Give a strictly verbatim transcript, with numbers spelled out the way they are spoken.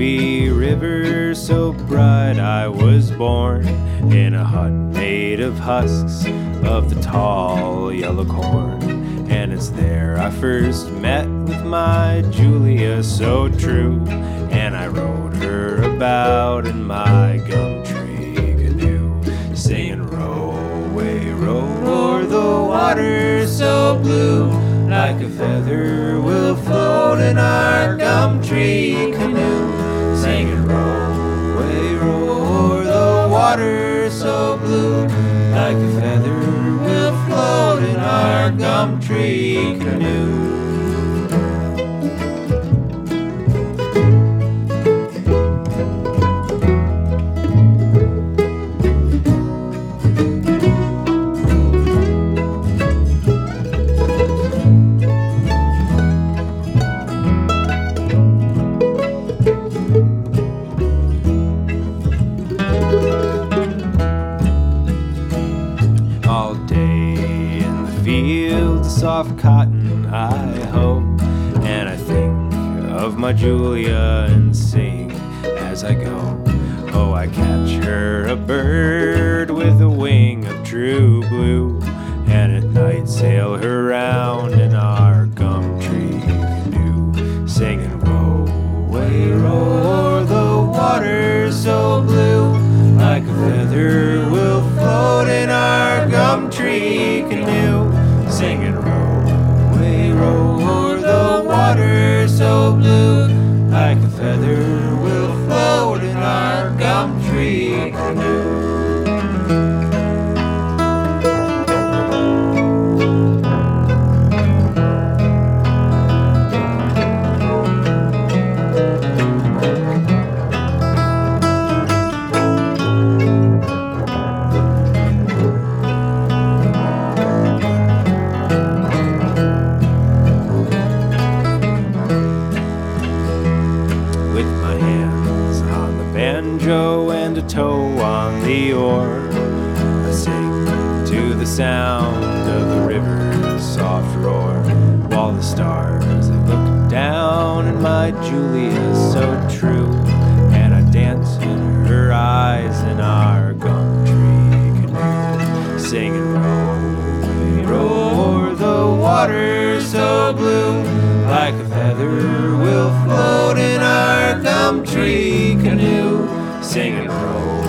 Mississippi River so bright. I was born in a hut made of husks of the tall yellow corn, and it's there I first met with my Julia so true, and I rode her about in my gum tree canoe, singing row away, row o'er the water so blue, like a feather we'll float in our gum tree canoe, singing row away, row o'er the water so blue, like a feather we'll float in our gum tree canoe. All day in the fields of soft cotton I hoe, and I think of my Julia and sing as I go. Oh, I catch her a bird with a wing of true blue, and at night sail her round in our gum tree canoe, singing row away, row o'er the water so blue, like a feather we'll float in our gum tree canoe, singing row away, row o'er the water so blue, like a feather we'll float in our gum tree canoe. With my hands on the banjo and a toe on the oar, I sing to the sound of the river's soft roar, while the stars they look down in my Julia so true, and I dance in her eyes in our gum tree canoe, singing row, row o'er the water so blue, like a feather we'll float in our gum tree canoe, singing row